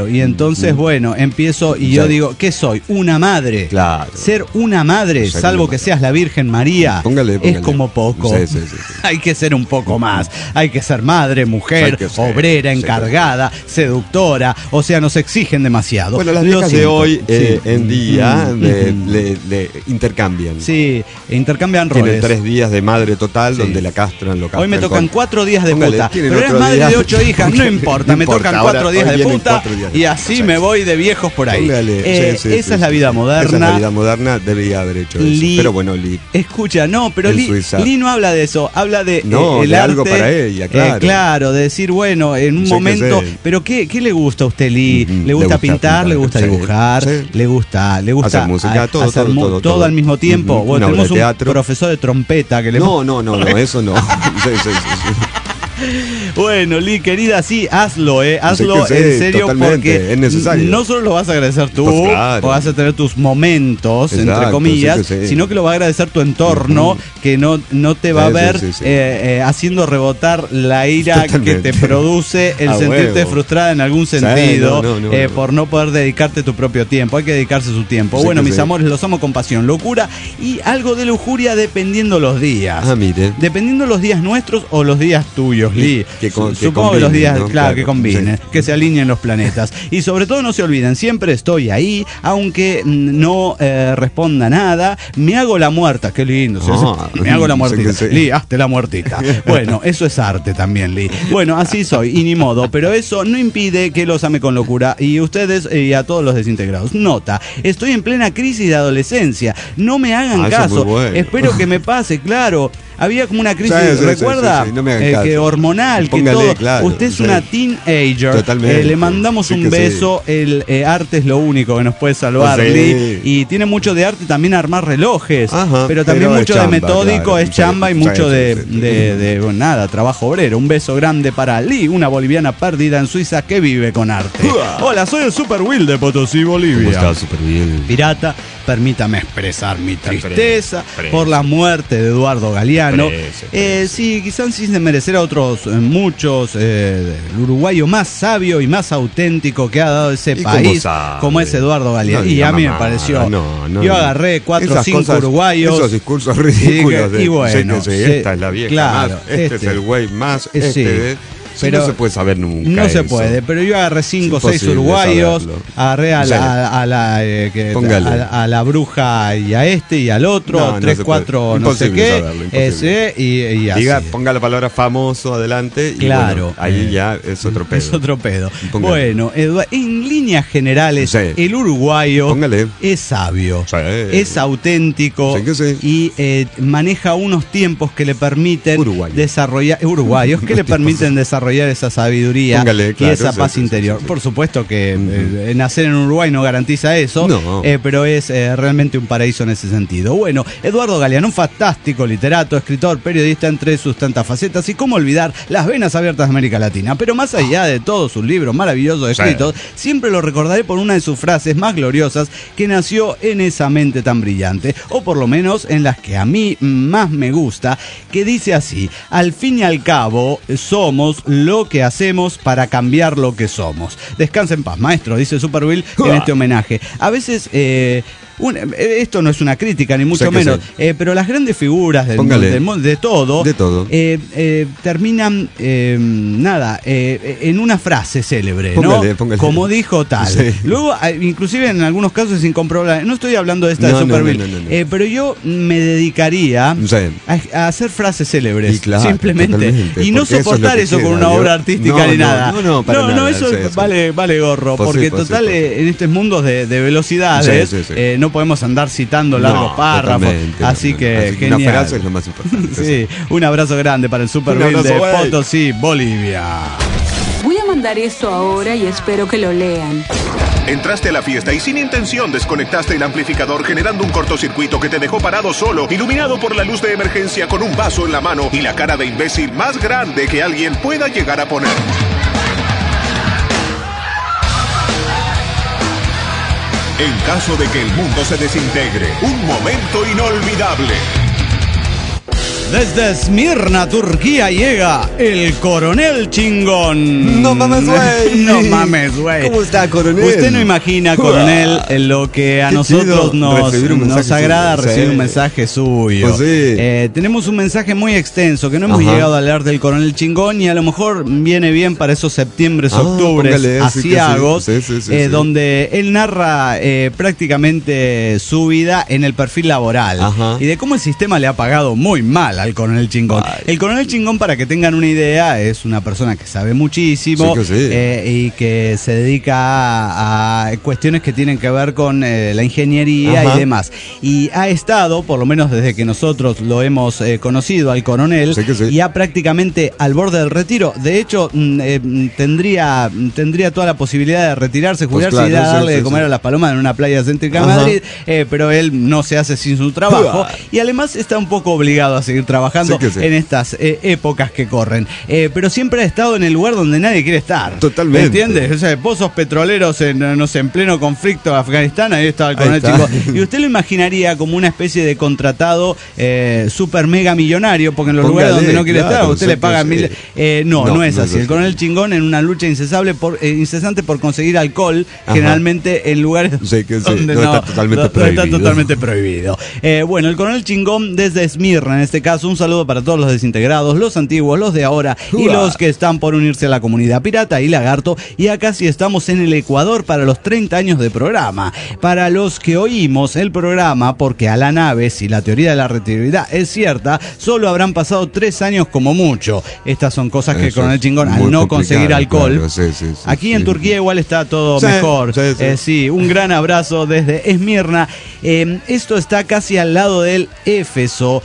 Entonces, bueno, empiezo y yo digo, ¿qué soy? Una madre. Claro. Ser una madre, Ser salvo una que madre. seas la Virgen María, Póngale. es como poco. Sí. Hay que ser un poco más. Hay que ser madre, mujer, Hay que ser, obrera, sí, encargada, seductora. O sea, nos exigen demasiado. Bueno, las Lo viejas de siento. hoy Sí. en día Mm. le intercambian. Sí, intercambian Tienen roles. 3 días de madre total Sí. donde la castran, lo castran. Hoy me tocan 4 días de Póngale, puta. tienen Pero eres otro madre día. de 8 hijas, no importa. No Me importa, tocan ahora, 4 días hoy de vienen puta 4 días de y puta, así exacto. me voy de viejos por ahí. Póngale, sí, Esa es la vida moderna. Esa es la vida moderna, debería haber hecho Lee- eso. Pero bueno, Lee. Escucha, no, pero En Lee Suiza. no habla de eso, habla de No, el de arte, algo para ella, claro. claro, de decir, bueno, en un Sí que momento, sí. pero ¿qué le gusta a usted, Lee? Mm, ¿Le gusta pintar? ¿Le gusta sí, dibujar? sí. ¿Le gusta Hacer música, todo, hacer todo, todo. al mismo tiempo? Ujú, Bueno, una obra tenemos de un teatro. profesor de trompeta que le No, eso no. Sí. Bueno, Lee, querida, sí, hazlo, hazlo Sí que sí, en serio, totalmente, porque es necesario. no solo lo vas a agradecer tú, Pues claro. o vas a tener tus momentos, entre Exacto, comillas, sí que sí. sino que lo va a agradecer tu entorno, que no te va a Sí, ver sí. haciendo rebotar la ira Totalmente. que te produce el A sentirte huevo. frustrada en algún sentido, no. por no poder dedicarte tu propio tiempo. Hay que dedicarse su tiempo. Sí Bueno, que mis sí. amores, los amo con pasión, locura y algo de lujuria dependiendo los días. Ah, mire. Dependiendo los días nuestros o los días tuyos, Lee. Que Supongo que los combinen, días, ¿no? claro, que combinen, sí. que se alineen los planetas. Y sobre todo no se olviden, siempre estoy ahí, aunque no responda nada, me hago la muerta, qué lindo. Me hago la muertita. sí. Lee, hazte la muertita. Bueno, eso es arte también, Lee. Bueno, así soy, y ni modo, pero eso no impide que los ame con locura. Y ustedes y a todos los desintegrados. Nota, estoy en plena crisis de adolescencia. No me hagan Eso es caso. muy bueno. Espero que me pase, claro. Había como una crisis, Sí, ¿recuerda? sí, no me hagan caso. Que hormonal, Póngale, que todo. claro, Usted es sí. una teenager. Totalmente. Le mandamos Sí un que beso. El arte es lo único que nos puede salvar, Sí. Lee. Y tiene mucho de arte también armar relojes. Ajá, pero también pero es mucho de chamba, metódico, claro. es chamba y Sí, mucho sí, de, sí. bueno, nada, trabajo obrero. Un beso grande para Lee, una boliviana perdida en Suiza que vive con arte. Hola, soy el Super Will de Potosí, Bolivia. súper bien. Pirata, permítame expresar mi tristeza Preso. por la muerte de Eduardo Galeano. Preso. Sí, quizás sin desmerecer a otros muchos, el uruguayo más sabio y más auténtico que ha dado ese ¿Y país, cómo sabe? como es Eduardo Galeano. No y diga a mí me mamada, pareció. no. Yo agarré 4 o Esas 5 cosas, uruguayos. Esos discursos y ridículos. dije, y bueno, sí, esta es la vieja claro, más, este es el güey más, sí. Pero no se puede saber nunca. No se eso. puede, pero yo agarré 5 o 6 imposible uruguayos, saberlo. agarré a Sí. Póngale. la bruja y a este y al otro, No, no 3, se puede. 4, no sé Imposible qué, saberlo, imposible. ese y así. Diga, ponga la palabra famoso adelante y Claro, bueno, ahí ya es otro pedo. Es otro pedo. Póngale. Bueno, en líneas generales, Sí. el uruguayo Póngale. es sabio, Sí. es auténtico Sí que sí. y maneja unos tiempos que le permiten Uruguayo. desarrollar, uruguayos, que le permiten desarrollar esa sabiduría Póngale, y claro, esa sí, paz sí, interior. sí. Por supuesto que nacer en Uruguay no garantiza eso, No. pero es realmente un paraíso en ese sentido. Bueno, Eduardo Galeano, un fantástico literato, escritor, periodista entre sus tantas facetas y cómo olvidar las venas abiertas de América Latina. Pero más allá de todos sus libros maravillosos escritos, siempre lo recordaré por una de sus frases más gloriosas que nació en esa mente tan brillante, o por lo menos en las que a mí más me gusta, que dice así: al fin y al cabo somos lo que hacemos para cambiar lo que somos. Descansa en paz, maestro, dice Super Will en este homenaje. A veces esto no es una crítica ni mucho Sé que menos, pero las grandes figuras Póngale. de todo De todo. terminan en una frase célebre, Póngale, ¿no? póngale. Como dijo tal. Sí. Luego, inclusive en algunos casos es incomprobable. No estoy hablando de esta de No, Super no, Will, no, no. pero yo me dedicaría Sí. a hacer frases célebres, Y claro, simplemente, totalmente, y no porque eso es lo soportar que eso con queda, una ¿vio? obra artística No, ni no, nada. no, para nada, eso sí, sí. vale gorro, Pues sí, porque pues sí, total pues sí. en estos mundos de velocidades Sí, sí, sí. no podemos andar citando largos No, párrafos, totalmente, así no, que así que genial. una frase es lo más importante. Sí, un abrazo grande para el Super Un Will de abrazo, güey. Potosí, Bolivia. Voy a mandar esto ahora y espero que lo lean. Entraste a la fiesta y sin intención desconectaste el amplificador, generando un cortocircuito que te dejó parado solo, iluminado por la luz de emergencia, con un vaso en la mano y la cara de imbécil más grande que alguien pueda llegar a poner. En caso de que el mundo se desintegre, un momento inolvidable. Desde Esmirna, Turquía, llega el Coronel Chingón. No mames, güey. No mames, güey. ¿Cómo está, Coronel? Usted no imagina, Coronel, en lo que a Qué nosotros chido nos agrada suyo. recibir Sí. un mensaje suyo. Pues sí. Tenemos un mensaje muy extenso que no hemos Ajá. llegado a leer del Coronel Chingón y a lo mejor viene bien para esos septiembres, octubres póngale, sí que sí. asiagos, Sí. donde él narra prácticamente su vida en el perfil laboral. Ajá. Y de cómo el sistema le ha pagado muy mal al Coronel Chingón. Ay. El Coronel Chingón, para que tengan una idea, es una persona que sabe muchísimo Sí que sí. y que se dedica a cuestiones que tienen que ver con la ingeniería Ajá. y demás. Y ha estado, por lo menos desde que nosotros lo hemos conocido al Coronel, Sí que sí. ya prácticamente al borde del retiro. De hecho, tendría toda la posibilidad de retirarse, Pues jubilarse y claro, sí, darle sí, de comer sí. a las palomas en una playa céntrica de Ajá. Madrid, pero él no se hace sin su trabajo y además está un poco obligado a seguir trabajando Sí que sí. en estas épocas que corren. Pero siempre ha estado en el lugar donde nadie quiere estar. Totalmente. ¿Entiendes? O sea, pozos petroleros en pleno conflicto de Afganistán, ahí estaba el Ahí Coronel está. Chingón. Y usted lo imaginaría como una especie de contratado super mega millonario, porque en los Póngale, lugares donde no quiere claro, estar, usted sí le que paga sí. mil. No es así. El Coronel así. Chingón en una lucha incesante por conseguir alcohol, Ajá. generalmente en lugares Sí que sí. donde No, está totalmente está prohibido. totalmente prohibido. Bueno, el Coronel Chingón desde Esmirna, en este caso, un saludo para todos los desintegrados, los antiguos, los de ahora y Uah. los que están por unirse a la comunidad pirata y lagarto. Y acá sí estamos en el Ecuador para los 30 años de programa. Para los que oímos el programa, porque a la nave, si la teoría de la relatividad es cierta, solo habrán pasado 3 años como mucho. Estas son cosas que el Eso Coronel es Chingón, al muy no complicado, conseguir alcohol. claro, sí, sí, sí, Aquí sí. en Turquía igual está todo Sí, mejor. sí, sí. Sí, un gran abrazo desde Esmirna. Esto está casi al lado del Éfeso,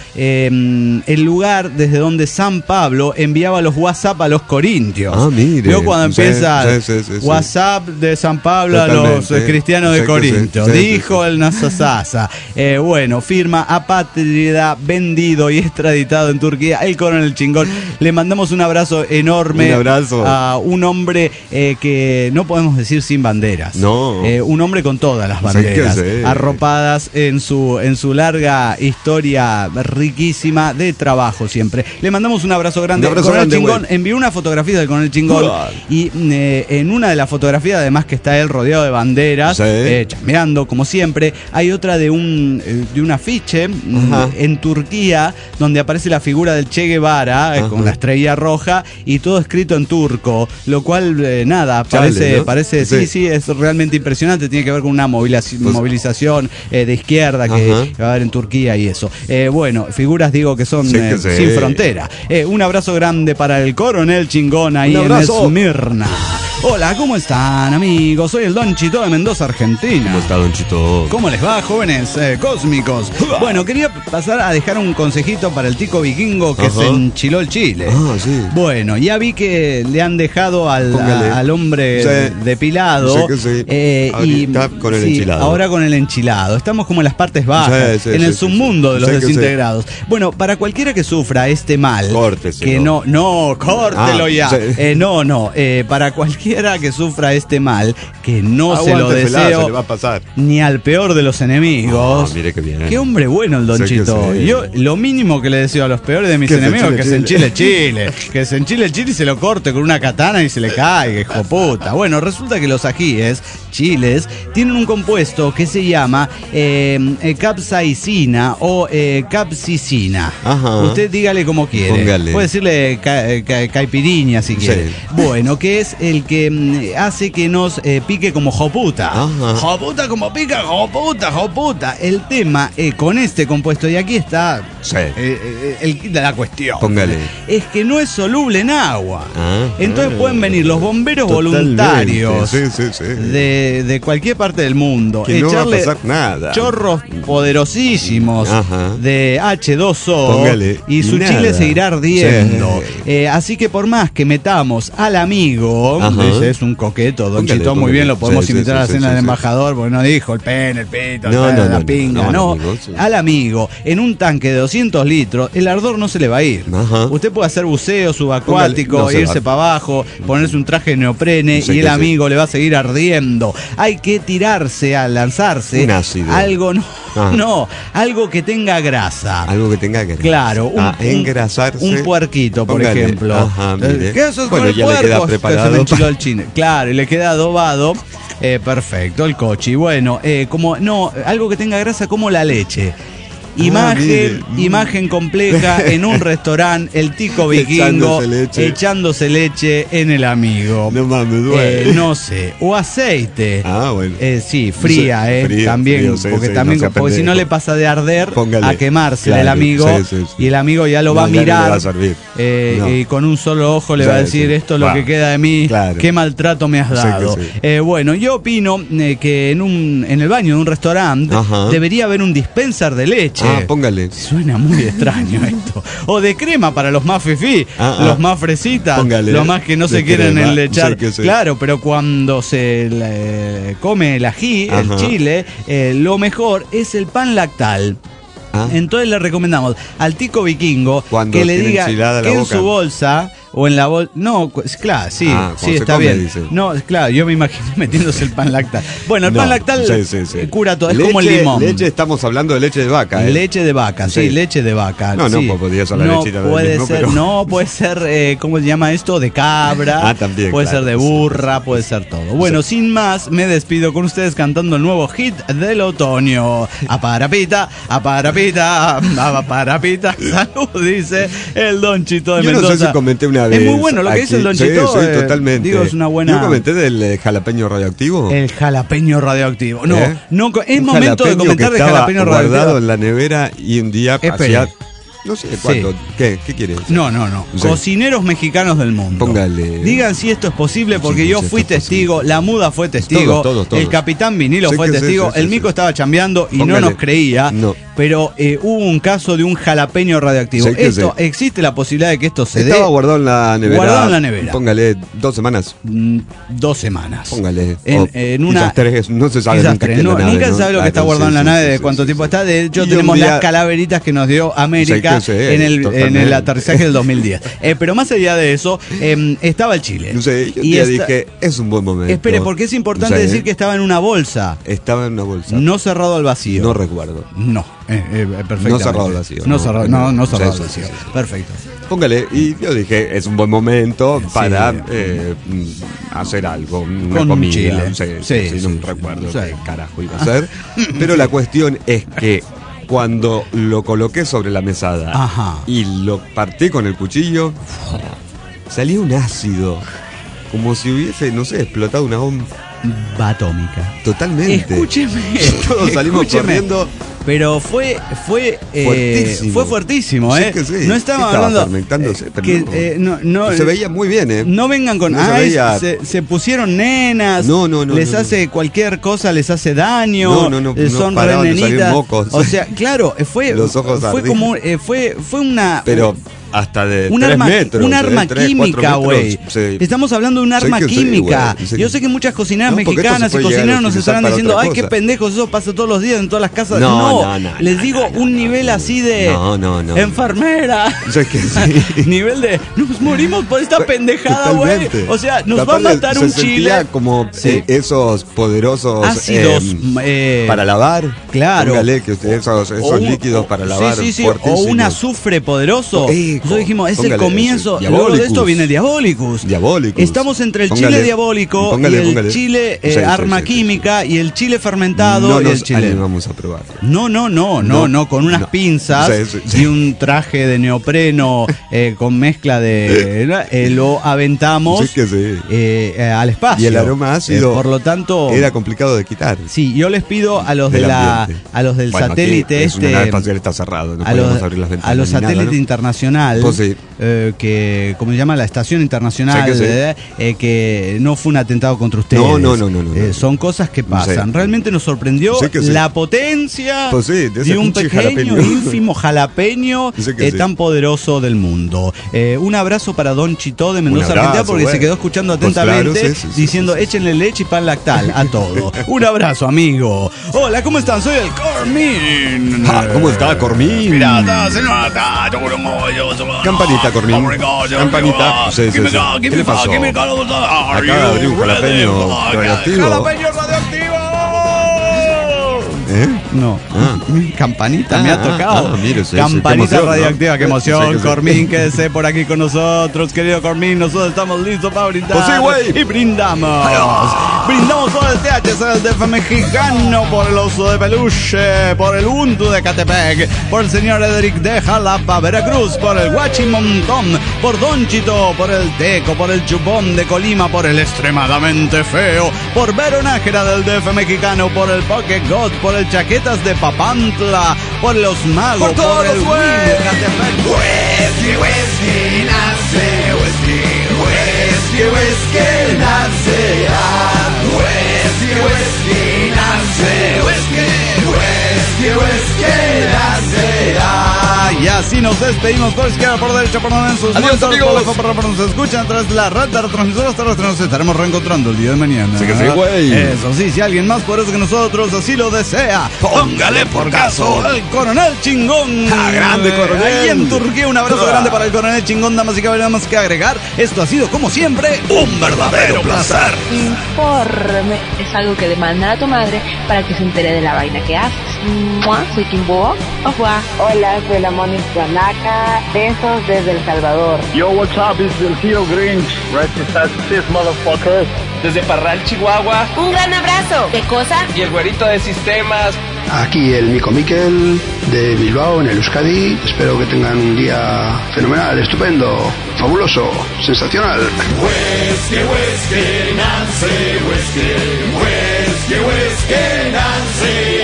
el lugar desde donde San Pablo enviaba los WhatsApp a los corintios. Ah, mire. Veo cuando Sí, empieza sí, sí, sí. WhatsApp de San Pablo a los Totalmente. cristianos de Sí que sí, Corinto. sí, sí, Dijo el Nasasasa. Bueno, firma apátrida, vendido y extraditado en Turquía, el Coronel Chingón. Le mandamos un abrazo enorme. Un abrazo. A un hombre que no podemos decir sin banderas. No. Un hombre con todas las Sí que banderas sí. arropadas en su larga historia riquísima de trabajo siempre. Le mandamos un abrazo grande. Un abrazo El Coronel grande, Chingón güey. envió una fotografía del Coronel Chingón Uah. y en una de las fotografías, además que está él rodeado de banderas, Sí. chameando como siempre, hay otra de un afiche Ajá. en Turquía donde aparece la figura del Che Guevara Ajá. con la estrella roja y todo escrito en turco, lo cual nada, Chale, ¿no? parece sí, es realmente impresionante, tiene que ver con una movilización de izquierda que Ajá. va a haber en Turquía y eso. Bueno, figuras digo que son Sí que sí. sin frontera. Un abrazo grande para el Coronel Chingón ahí Un en abrazo. Esmirna. Hola, ¿cómo están, amigos? Soy el Don Chito de Mendoza, Argentina. ¿Cómo está, Don Chito? ¿Cómo les va, jóvenes cósmicos? Bueno, quería pasar a dejar un consejito para el tico vikingo que Ajá. se enchiló el chile. Ah, sí. Bueno, ya vi que le han dejado Póngale. al hombre Sí. depilado. Sí que sí. Ahorita con el enchilado. Ahora con el enchilado. Estamos como en las partes bajas, Sí, en el sí, submundo de los sí que sí. desintegrados. Bueno, para cualquiera que sufra este mal, Córteselo. que no, córtelo Ah, ya. sí. Para cualquiera que sufra este mal, que no se lo Aguántesela, deseo se le va a pasar. ni al peor de los enemigos. Ah, mire qué bien. Qué hombre bueno el Don Sí que Chito. sí. Yo lo mínimo que le deseo a los peores de mis Que se enemigos es que se enchile enchile Chile. Que se enchile Chile y se lo corte con una katana y se le caiga, hijo puta. Bueno, resulta que los ajíes, chiles, tienen un compuesto que se llama capsaicina o capsicina. Ajá. Usted dígale como quiere. Póngale. Puede decirle caipiriña si quiere. Sí. Bueno, que es el que hace que nos pique como joputa. Ajá. Joputa como pica, joputa. El tema con este compuesto, y aquí está Sí. la cuestión. Póngale. Es que no es soluble en agua. Ah. Entonces pueden venir los bomberos Totalmente. voluntarios Sí, sí, sí. de cualquier parte del mundo. Que no va a echarle pasar nada. chorros poderosísimos Ajá. de H2O Póngale. y su Nada. chile seguirá ardiendo. Sí. Así que por más que metamos al amigo, Ajá. ese es un coqueto, Don Póngale, Chito, muy póngale. bien, lo podemos Sí, invitar sí, a la sí, cena sí, del sí. embajador, porque no dijo el pene, el pito, No, el no, la no, pinga, no, no. al amigo, sí. Al amigo, en un tanque de 200 litros, el ardor no se le va a ir. Ajá. Usted puede hacer buceo subacuático, Póngale, no se irse va. para abajo, ponerse un traje de neoprene Sí y el que amigo le va a seguir ardiendo. Hay que tirarse a lanzarse Un ácido. algo, Ah. no, algo que tenga grasa. Algo que tenga grasa. Claro, engrasarse. un puerquito, por Póngale. ejemplo. Ajá, mire. ¿Qué haces Bueno, con el ya le puerco? queda Que preparado. se me enchiló el chine. Claro, y le queda adobado. Perfecto, el cochi. Bueno, como no, algo que tenga grasa como la leche. Imagen, mire. imagen compleja en un restaurante, el tico vikingo echándose leche en el amigo. No mames, duele. No sé, o aceite. Ah, bueno. Sí, fría, también, frío, sí, porque sí, también, no sea porque si no pendejo. le pasa de arder Póngale. a quemarse Claro, el amigo, sí. y el amigo ya lo va a No, ya no le mirar va a servir. No. y con un solo ojo le Sí, va a decir sí. esto es lo Va. que queda de mí, Claro. qué maltrato me has Sí que dado. sí. Bueno, yo opino que en el baño de un restaurante Ajá. debería haber un dispenser de leche. Ah, póngale. Suena muy extraño esto. O de crema para los más fifí, los más fresitas, Póngale. los más que no se De quieren crema. enlechar. Sí que sí. Claro, pero cuando se come el ají, el Ajá. chile, lo mejor es el pan lactal. Ah. Entonces le recomendamos al tico vikingo Cuando que le tiene diga enchilada la que en boca. su bolsa o en la bolsa. No, claro, sí, Cuando sí, se está come, bien. dice. No, claro, yo me imagino metiéndose el pan lactal. Bueno, el pan lactal Sí. cura todo, es Leche, como el limón. Leche, estamos hablando de leche de vaca. Leche de vaca, sí, Sí. leche de vaca. No, sí. pues podría ser la no lechita del puede mismo, ser, pero- No, puede ser, ¿cómo se llama esto? De cabra. Ah, también, puede claro, ser de sí, burra, puede ser todo. Bueno, sin más, me despido con ustedes cantando el nuevo hit del otoño. Aparapita, aparapita, aparapita. Salud, dice el Don Chito de Yo Mendoza. no sé si comenté una vez. Es muy bueno lo que dice el Don Sí, Chito. sí, totalmente. Digo, es una buena. Yo comenté del jalapeño radioactivo. El jalapeño radioactivo. No, ¿Eh? no, es Un momento de jalapeño comentar que del estaba jalapeño guardado radioactivo. en la nevera y un día Espere. hacía no sé cuánto. ¿Qué quiere decir? No. Sí. Cocineros mexicanos del mundo. Póngale. Digan si esto es posible, porque Sí, yo sí, fui esto es testigo, la muda fue testigo, Todos. el capitán Vinilo Sí fue que sí, testigo, sí, el sí, mico sí. estaba chambeando y Póngale. no nos creía, No. pero hubo un caso de un jalapeño radioactivo. Sí que Esto, sí. existe la posibilidad de que esto se Estaba dé guardado en la nevera. Guardado en la nevera. Póngale 2 semanas. 2 semanas. Póngale. En una quizás 3, no se sabe quizás nunca 3. qué es la No, nave, nunca ¿no? se sabe lo que Claro, está guardado en la sí, nave, sí, de sí, cuánto sí, tiempo sí. está. De hecho, Y tenemos un día- las calaveritas que nos dio América Sí que sí, en el totalmente. aterrizaje del 2010. Pero más allá de eso, estaba el Chile. No sé, yo un Y día esta- dije, es un buen momento. Espere, porque es importante No sé, decir que estaba en una bolsa, estaba en una bolsa. no cerrado al vacío. No recuerdo. No, perfectamente. No cerrado al vacío, No no. cerrado, no Sí, cerrado al sí, vacío. sí, sí. Perfecto. Póngale, y yo dije, es un buen momento para Sí. hacer algo, una Con comida. chile. Sí, Sí, no sí, recuerdo sí. qué carajo iba a hacer. Pero la cuestión es que cuando lo coloqué sobre la mesada Ajá. y lo partí con el cuchillo, salía un ácido. Como si hubiese, no sé, explotado una bomba. Va atómica. Totalmente. Escúcheme. Todos salimos escúcheme. corriendo. Pero fue Fuertísimo. fue fuertísimo, Sí ¿eh? que sí. No estaba Estaba hablando fermentándose, pero que no, se veía muy bien, ¿eh? No vengan con No se veía- se pusieron nenas. No, les no. hace cualquier cosa, les hace daño. No, son paraban re de salir nenitas. mocos. O sea, claro, fue Los ojos fue ardían. como fue una Pero hasta de un 3 arma, metros. un de arma 3, 4 química, metros, güey. sí. Estamos hablando de un Sí arma que sí, química. güey, sí. Yo sé que muchas cocineras No, porque esto mexicanas se y puede llegar a cocineros nos utilizar estarán para diciendo, otra ay, qué cosa". pendejos, eso pasa todos los días en todas las casas. No, Les digo, un nivel así de No. enfermera. Yo es que sí. Nivel de nos morimos por esta pendejada, güey. Totalmente. O sea, nos va a Aparte, matar se un sentía chile. como Sí. esos poderosos Ácidos, para lavar. claro. Póngale que esos O un- líquidos para lavar. Sí, o fuertísimos. un azufre poderoso. Hijo, Nosotros dijimos, es el póngale, comienzo. ese, Luego de esto Diabolicus. viene Diabolicus. Diabolicus. Estamos entre el Póngale, chile diabólico póngale, y el póngale. chile Sí, sí, arma sí, sí, química y el chile fermentado No y el nos chile. animamos a probarlo. No, con unas no. pinzas Sí, sí. y un traje de neopreno con mezcla de lo aventamos Sí que sí. al espacio. Y el aroma ácido por lo tanto, era complicado de quitar. sí, yo les pido a los Del de la ambiente. a los del Bueno, satélite aquí es una nave espacial, está cerrado, no a los, podemos abrir las ventanas a los ni nada, satélites ¿no? internacionales internacional, Pues sí. que, ¿cómo se llama? La estación internacional, Sí, que que no fue un atentado contra ustedes. No. Son cosas que pasan. Sí. Realmente nos sorprendió Sí que sí. la potencia Pues sí, de ese un pinche pequeño, jalapeño. ínfimo jalapeño Sí que sí. tan poderoso del mundo. Un abrazo para Don Chito de Mendoza, Un abrazo, Argentina, porque se bueno. quedó escuchando Pues atentamente, claro, sí, diciendo échenle leche y pan lactal a todo. Un abrazo, amigo. Hola, ¿cómo están? Soy el Cormin. ¿Cómo está, Cormín? Pirata, se nota. Campanita, Cormín. Campanita. Sí. ¿Qué le pasó? Acaba de abrir un jalapeño radioactivo. ¡Jalapeño radioactivo! ¿Eh? No. Ah. Campanita me ha tocado. Mire, sí, Campanita qué emoción, ¿no? radioactiva, qué emoción. Sí, sí. Cormín, quédese por aquí con nosotros, querido Cormín. Nosotros estamos listos para brindar. Pues sí, güey. Y brindamos. Brindamos por el THC del DF mexicano, por el oso de peluche, por el Ubuntu de Catepec, por el señor Edric de Jalapa, Veracruz, por el Guachimontón, por Don Chito, por el Teco, por el Chupón de Colima, por el extremadamente feo, por Vero Nájera del DF mexicano, por el Pocket God, por el Chaquetas de Papantla, por los Magos, por el Wii de Catepec. Whisky, whisky, nace, whisky, whisky, whisky, nace, whisky, whisky, nace, whisky, whisky, whisky, nace, Y así nos despedimos por izquierda, por derecha, por donde en sus Adiós, monitores, amigos. por nos escuchan a través de la red de retransmisoras terrestres. Nos estaremos reencontrando el día de mañana. Sí que sí, güey. Eso sí, si alguien más poderoso que nosotros así lo desea, póngale por caso al Coronel Chingón. Grande Coronel. Ahí en Turquía, un abrazo grande para el Coronel Chingón, damas y caballeros, más que agregar. Esto ha sido, como siempre, un verdadero placer. Informe es algo que demanda a tu madre para que se entere de la vaina que haces. Mua, soy Kimbo. Au revoir. Hola, soy la Moni Guanaca. Besos desde El Salvador. Yo, what's up? It's el tío Grinch. This motherfuckers. Desde Parral, Chihuahua. Un gran abrazo. ¿Qué cosa? Y el güerito de sistemas. Aquí el Mico Miquel de Bilbao, en el Euskadi. Espero que tengan un día fenomenal, estupendo, fabuloso, sensacional. Whisky, whisky, Nancy, whisky, whisky, whisky, Nancy.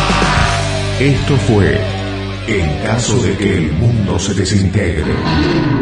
Esto fue En caso de que el mundo se desintegre.